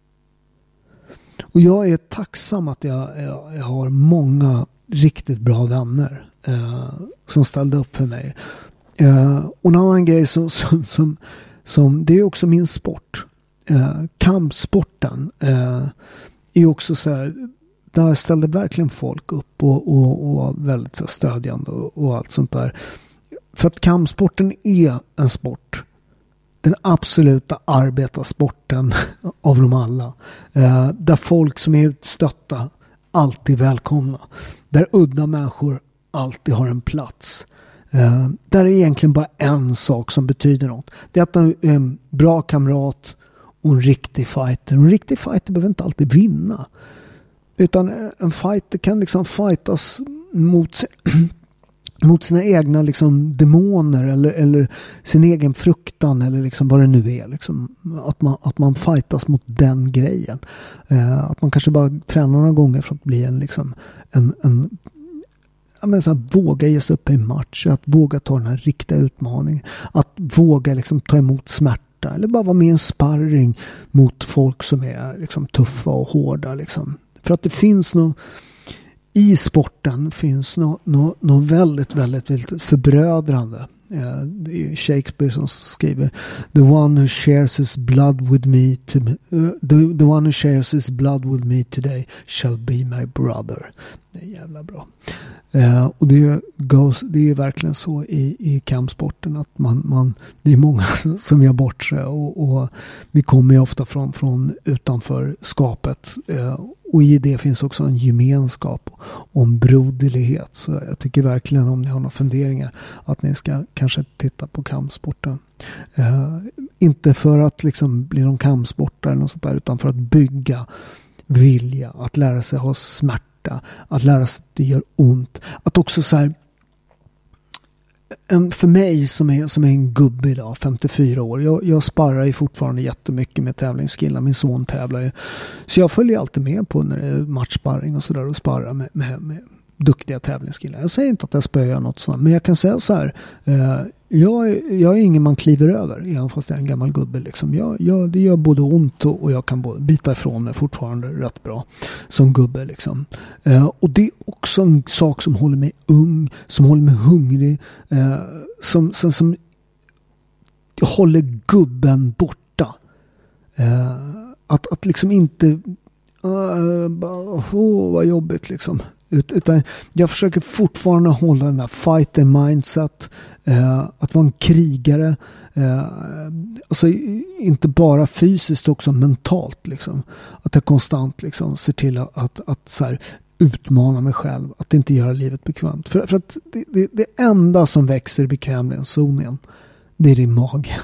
Och jag är tacksam att jag, jag, jag har många riktigt bra vänner eh, som ställde upp för mig. Eh, och en annan grej som, som, som, som det är också min sport. Eh, kampsporten eh, är också så här, där ställde verkligen folk upp och, och, och var väldigt så här, stödjande och, och allt sånt där. För att kampsporten är en sport. Den absoluta arbetarsporten av dem alla. Eh, där folk som är utstötta alltid välkomna. Där udda människor alltid har en plats. Eh, där är egentligen bara en sak som betyder något. Det är att en, en bra kamrat och en riktig fighter. Och en riktig fighter behöver inte alltid vinna. Utan en fighter kan liksom fightas mot, mot sina egna liksom demoner eller, eller sin egen fruktan eller liksom vad det nu är. Liksom, att, man, att man fightas mot den grejen. Eh, att man kanske bara tränar några gånger för att bli en, liksom, en, en jag menar så här, våga ge sig upp i en match. Att våga ta den här riktiga utmaningen. Att våga liksom, ta emot smärta. Eller bara vara med i en sparring mot folk som är liksom, tuffa och hårda. Liksom. För att det finns nog i sporten finns något no, no väldigt, väldigt, väldigt förbrödrande. Uh, det är Shakespeare som skriver The one who shares his blood with me to, uh, the, the one who shares his blood with me today shall be my brother. Det är jävla bra. Uh, och det, goes, det är verkligen så i, i kampsporten att man, man, det är många som gör bort sig och, och vi kommer ju ofta från, från utanför skapet uh, och i det finns också en gemenskap och en broderlighet. Så jag tycker verkligen om ni har några funderingar att ni ska kanske titta på kampsporten. Uh, inte för att liksom bli någon kampsportare eller något sånt där, utan för att bygga vilja, att lära sig ha smärta, att lära sig att det gör ont, att också så här en, för mig som är, som är en gubbe idag, femtiofyra år. Jag, jag sparrar ju fortfarande jättemycket med tävlingskillar. Min son tävlar ju. Så jag följer alltid med på när det är matchsparring och sådär och sparrar med, med, med duktiga tävlingskillar. Jag säger inte att jag spöar något sånt, men jag kan säga så här. Eh, jag, jag är ingen man kliver över, även fast jag är en gammal gubbe. Liksom. Jag, jag, det gör både ont och, och jag kan både bita ifrån mig fortfarande rätt bra som gubbe. Liksom. Eh, och det är också en sak som håller mig ung, som håller mig hungrig, eh, som, som, som håller gubben borta. Eh, att, att liksom inte uh, bara, oh, vad jobbigt liksom. Utan jag försöker fortfarande hålla den här fighter mindset, eh, att vara en krigare, eh, alltså inte bara fysiskt också mentalt liksom, att jag konstant liksom ser till att, att, att så här, utmana mig själv, att inte göra livet bekvämt, för, för att det, det, det enda som växer i bekvämlighetszonen, det är din mage.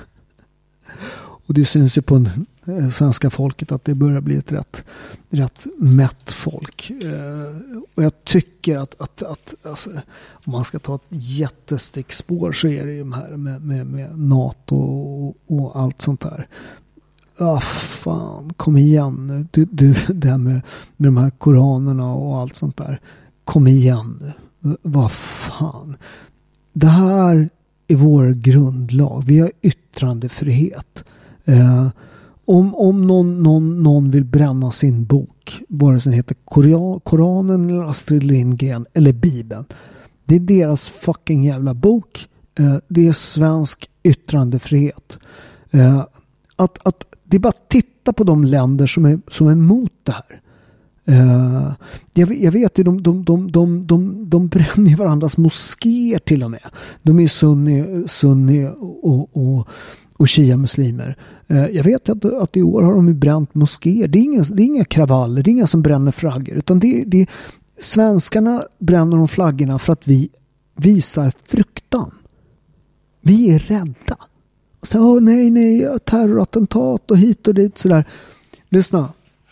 Och det syns ju på en svenska folket att det börjar bli ett rätt, rätt mätt folk. Eh, och jag tycker att, att, att alltså, om man ska ta ett jättestickspår så är det ju de här med, med, med NATO och, och allt sånt där. Ja, ah, fan, kom igen nu. Du, du, det här med, med de här koranerna och allt sånt där. Kom igen nu. Vad fan. Det här är vår grundlag. Vi har yttrandefrihet. Eh, Om, om någon, någon, någon vill bränna sin bok, vare sig den heter Koran, Koranen eller Astrid Lindgren eller Bibeln, det är deras fucking jävla bok. Eh, det är svensk yttrandefrihet. Eh, att, att det är bara att titta på de länder som är, som är emot det här. Uh, jag, jag vet ju de, de, de, de, de, de bränner varandras moskéer till och med. De är sunni, sunni och, och, och shia-muslimer. Uh, jag vet att, att i år har de ju bränt moskéer. Det är inga, det är inga kravaller, det är inga som bränner flaggor, utan det, det, svenskarna bränner de flaggorna för att vi visar fruktan. Vi är rädda. Och så, åh nej, nej, terrorattentat och hit och dit sådär. Lyssna.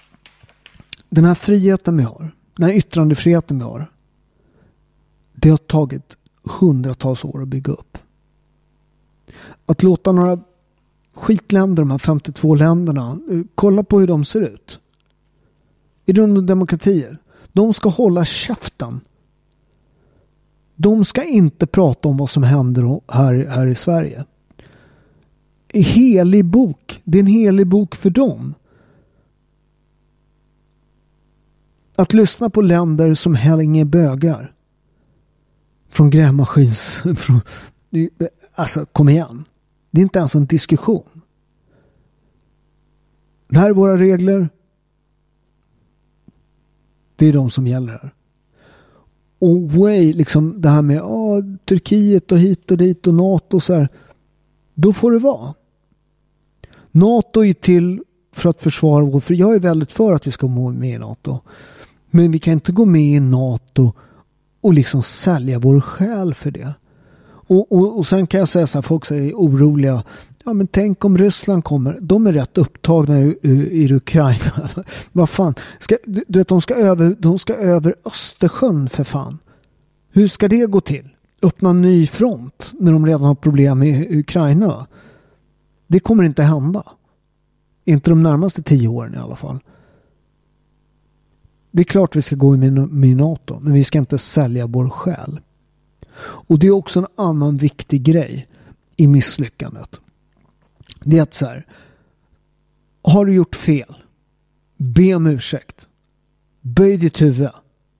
Den här friheten vi har, den här yttrandefriheten vi har, det har tagit hundratals år att bygga upp. Att låta några skitländer, de här femtiotvå länderna, kolla på hur de ser ut. Är det under demokratier? De ska hålla käften. De ska inte prata om vad som händer här, här i Sverige. En helig bok. Det är en helig bok för dem. Att lyssna på länder som hänger bögar. Från grävmaskins... Från, alltså, kom igen. Det är inte ens en diskussion. Det här är våra regler. Det är de som gäller här. Och way, liksom det här med ah, Turkiet och hit och dit och NATO och så här. Då får det vara. NATO är till för att försvara vår... För jag är väldigt för att vi ska gå med i NATO. Men vi kan inte gå med i NATO och liksom sälja vår själ för det. Och, och, och sen kan jag säga så här, folk är oroliga. Ja, men tänk om Ryssland kommer. De är rätt upptagna i, i, i Ukraina. Vad fan? Ska, du, du vet, de ska, över, de ska över Östersjön för fan. Hur ska det gå till? Öppna en ny front när de redan har problem i Ukraina. Det kommer inte hända. Inte de närmaste tio åren i alla fall. Det är klart vi ska gå med, med NATO, men vi ska inte sälja vår själ. Och det är också en annan viktig grej i misslyckandet. Det är att så här, har du gjort fel? Be om ursäkt. Böj ditt huvud.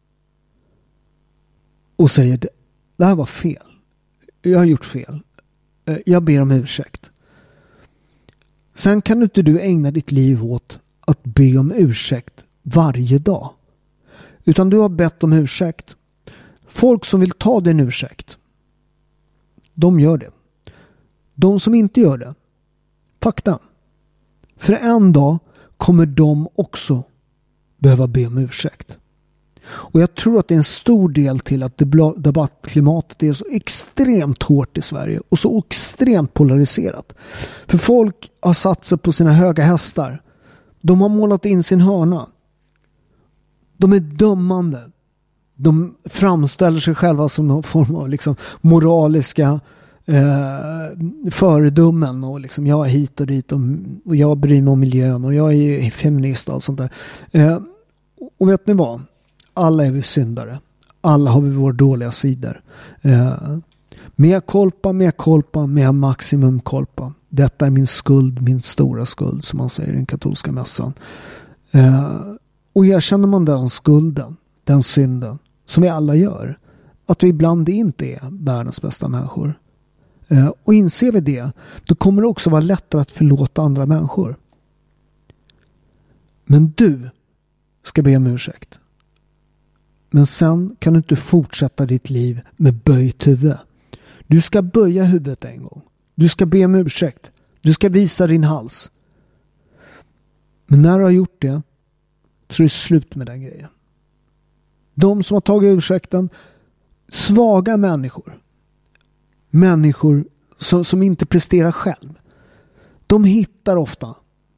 Och säger det, det här var fel. Jag har gjort fel. Jag ber om ursäkt. Sen kan inte du ägna ditt liv åt att be om ursäkt varje dag. Utan du har bett om ursäkt. Folk som vill ta din ursäkt, de gör det. De som inte gör det, fakta. För en dag kommer de också behöva be om ursäkt. Och jag tror att det är en stor del till att debattklimatet är så extremt hårt i Sverige och så extremt polariserat. För folk har satt sig på sina höga hästar. De har målat in sin hörna. De är dömande. De framställer sig själva som någon form av liksom moraliska eh, föredömen och liksom jag är hit och dit och, och jag bryr mig om miljön och jag är feminist och allt sånt där. Eh, och vet ni vad? Alla är vi syndare. Alla har vi våra dåliga sidor. Eh, mea culpa, mea culpa, mea maximum culpa. Detta är min skuld, min stora skuld, som man säger i den katolska mässan. Eh, och erkänner man den skulden, den synden, som vi alla gör, att vi ibland inte är världens bästa människor. Eh, och inser vi det, då kommer det också vara lättare att förlåta andra människor. Men du ska be om ursäkt. Men sen kan du inte fortsätta ditt liv med böjt huvud. Du ska böja huvudet en gång. Du ska be om ursäkt. Du ska visa din hals. Men när du har gjort det, så är det slut med den grejen. De som har tagit ursäkten, svaga människor, människor som, som inte presterar själv, de hittar ofta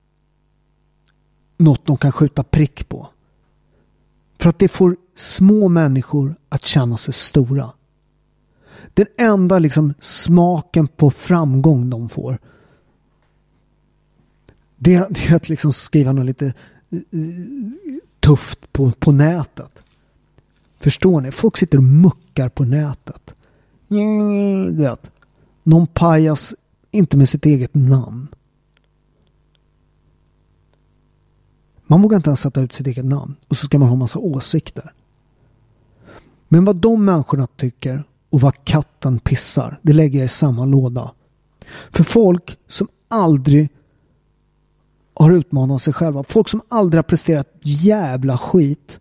något de kan skjuta prick på. För att det får små människor att känna sig stora. Den enda liksom smaken på framgång de får, det, det är att liksom skriva något lite tufft på, på nätet. Förstår ni? Folk sitter och muckar på nätet. Du vet, någon pajas inte med sitt eget namn. Man vågar inte ens sätta ut sitt eget namn. Och så ska man ha massa åsikter. Men vad de människorna tycker och vad katten pissar, det lägger jag i samma låda. För folk som aldrig har utmanat sig själva, folk som aldrig har presterat jävla skit,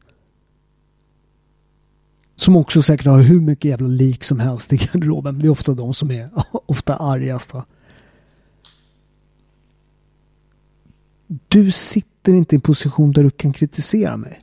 som också säkert har hur mycket jävla lik som helst i garderoben. Det är ofta de som är ofta argast. Du sitter inte i en position där du kan kritisera mig.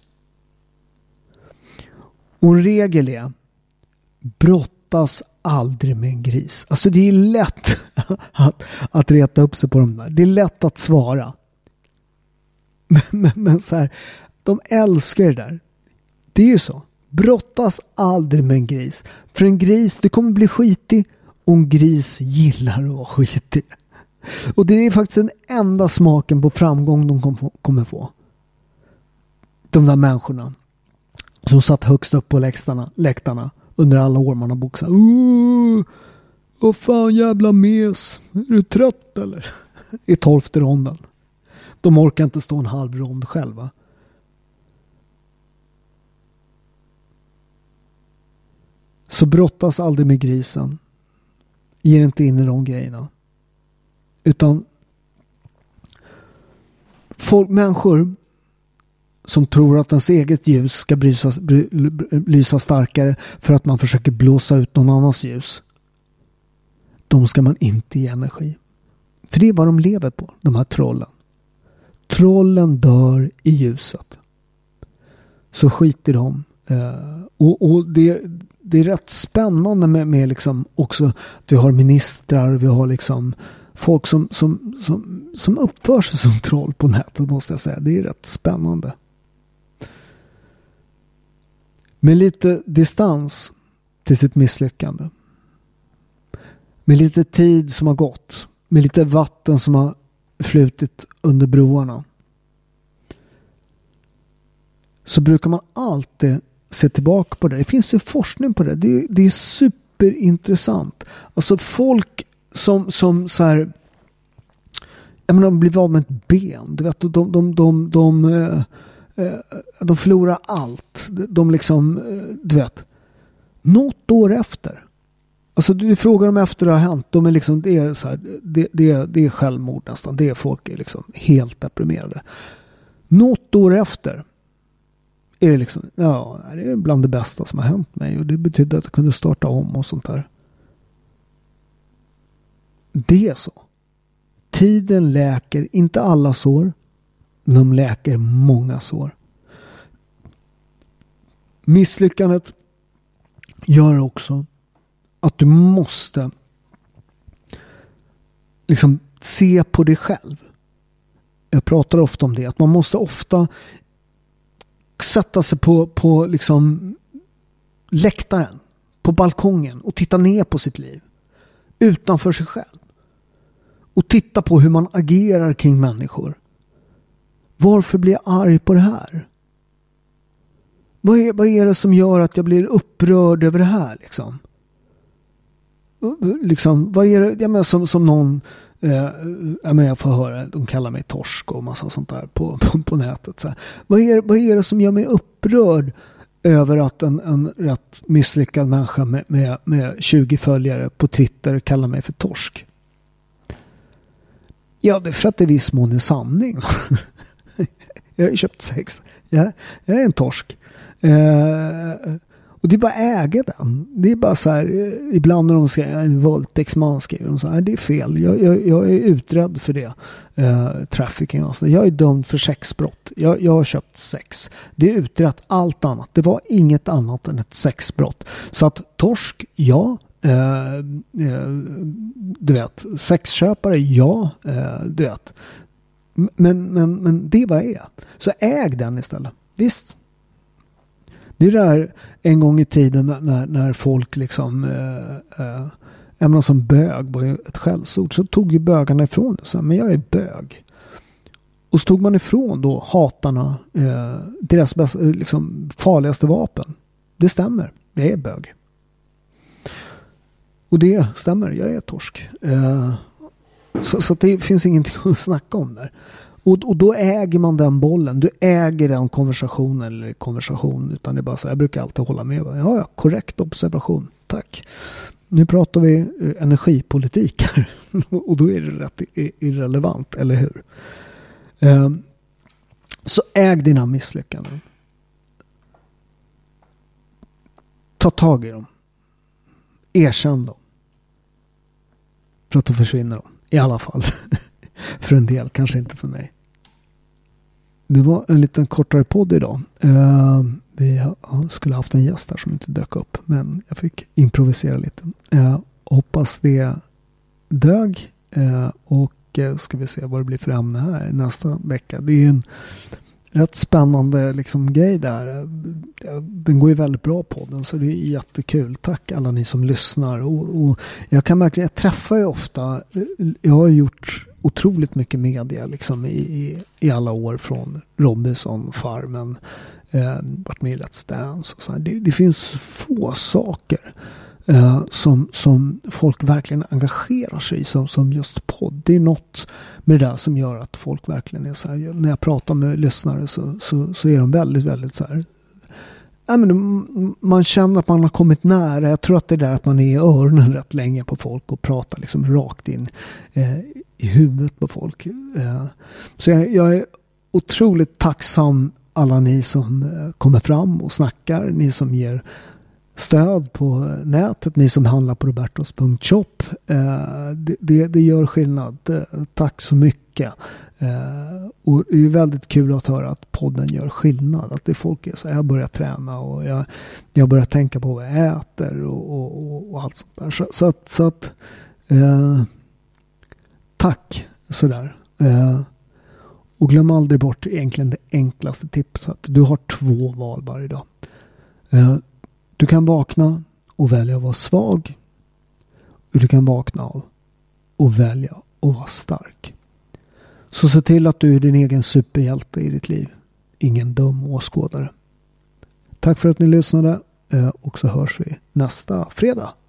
Och en regel är: brottas aldrig med en gris. Alltså det är lätt att, att reta upp sig på dem där. Det är lätt att svara. Men, men, men så här, de älskar det där. Det är ju så. Brottas aldrig med en gris. För en gris, det kommer bli skitig, och en gris gillar att vara skitig. Och det är faktiskt den enda smaken på framgång de kommer få. De där människorna som satt högst upp på läktarna, läktarna under alla år man har boxat. Åh, åh fan jävla mes. Är du trött eller? I tolfte ronden. De orkar inte stå en halv rond själva. Så brottas aldrig med grisen. Ger inte in i de grejerna. Utan folk, människor som tror att ens eget ljus ska brysa, bry, lysa starkare för att man försöker blåsa ut någon annans ljus, de ska man inte ge energi. För det är vad de lever på, de här trollen. Trollen dör i ljuset. Så skit i dem. Uh, och och det, det är rätt spännande med, med liksom också att vi har ministrar, vi har liksom folk som, som, som, som uppför sig som troll på nätet, måste jag säga. Det är rätt spännande. Med lite distans till sitt misslyckande. Med lite tid som har gått. Med lite vatten som har flutit under broarna. Så brukar man alltid se tillbaka på det. Det finns ju forskning på det. Det, det är superintressant. Alltså folk som, som så här, jag menar, de blir av med ett ben. Du vet, de, de, de, de, de, de, de förlorar allt. De liksom, du vet, något år efter. Alltså du frågar dem efter det har hänt. De är liksom, det är så här, det, det, det är självmord nästan. Det är folk är liksom helt deprimerade. Något år efter är det liksom, ja, det är bland det bästa som har hänt mig. Och det betyder att jag kunde starta om och sånt där. Det är så. Tiden läker inte alla sår, men de läker många sår. Misslyckandet gör också att du måste liksom se på dig själv. Jag pratar ofta om det, att man måste ofta sätta sig på, på liksom läktaren, på balkongen och titta ner på sitt liv utanför sig själv och titta på hur man agerar kring människor. Varför blir jag arg på det här? Vad är, vad är det som gör att jag blir upprörd över det här liksom? Liksom, vad är det, jag menar, som, som någon eh, jag, menar, jag får höra, de kallar mig torsk och massa sånt där på, på, på nätet. Så här. Vad, är, vad är det som gör mig upprörd över att en, en rätt misslyckad människa med, med, med tjugo följare på Twitter kallar mig för torsk? Ja, det är för att det är viss mån en sanning. Jag har köpt sex. Jag, jag är en torsk. Eh, och det är bara äga den. Det är bara så här, ibland när de säger en våldtäktsman skriver de så här, det är fel. Jag, jag, jag är utredd för det. Eh, trafficking. Alltså. Jag är dömd för sexbrott. Jag, jag har köpt sex. Det är utrett allt annat. Det var inget annat än ett sexbrott. Så att torsk, ja. Eh, eh, du vet, sexköpare, ja. Eh, du vet. Men, men, men det var är. Så äg den istället. Visst. Det är där en gång i tiden när, när folk liksom äh, äh, ämnar som bög var ju ett skällsord, så tog ju bögarna ifrån det. Så här, men jag är bög. Och så tog man ifrån då hatarna äh, deras bästa, liksom, farligaste vapen. Det stämmer. Det är bög. Och det stämmer. Jag är torsk. Äh, så, så det finns ingenting att snacka om där. Och, och då äger man den bollen. Du äger den konversationen eller konversation. Utan det är bara så, jag brukar alltid hålla med. Ja, ja, korrekt observation. Tack. Nu pratar vi eh, energipolitik här. Och då är det rätt irrelevant, eller hur? Eh, så äg dina misslyckanden. Ta tag i dem. Erkänn dem. För att då försvinner de. I alla fall. För en del, kanske inte för mig. Det var en liten kortare podd idag. Uh, vi ha, skulle haft en gäst där som inte dök upp. Men jag fick improvisera lite. Uh, hoppas det dög. Uh, och uh, ska vi se vad det blir för ämne här nästa vecka. Det är ju en rätt spännande liksom, grej där. Den går ju väldigt bra på den, så det är jättekul. Tack alla ni som lyssnar. Och, och jag kan verkligen, jag träffar ju ofta, jag har gjort otroligt mycket media liksom, i, i, i alla år från Robinson, Farmen, eh, varit med i Let's Dance och så här. Det, det finns få saker eh, som, som folk verkligen engagerar sig i som, som just podd. Det är något med det där som gör att folk verkligen är så här, när jag pratar med lyssnare så, så, så är de väldigt, väldigt så här. Ja, men man känner att man har kommit nära. Jag tror att det är där att man är i öronen rätt länge på folk och pratar liksom rakt in eh, i huvudet på folk. Eh, så jag, jag är otroligt tacksam alla ni som eh, kommer fram och snackar. Ni som ger stöd på nätet. Ni som handlar på robertos punkt shop. Eh, det, det, det gör skillnad. Eh, tack så mycket. Uh, och det är väldigt kul att höra att podden gör skillnad, att det folk är så här, jag börjar träna och jag, jag börjar tänka på vad jag äter och, och, och, och allt sånt där, så, så att, så att uh, tack sådär uh, och glöm aldrig bort egentligen det enklaste tipset, att du har två val varje dag. Uh, du kan vakna och välja att vara svag, och du kan vakna av och välja att vara stark. Så se till att du är din egen superhjälte i ditt liv. Ingen dum åskådare. Tack för att ni lyssnade och så hörs vi nästa fredag.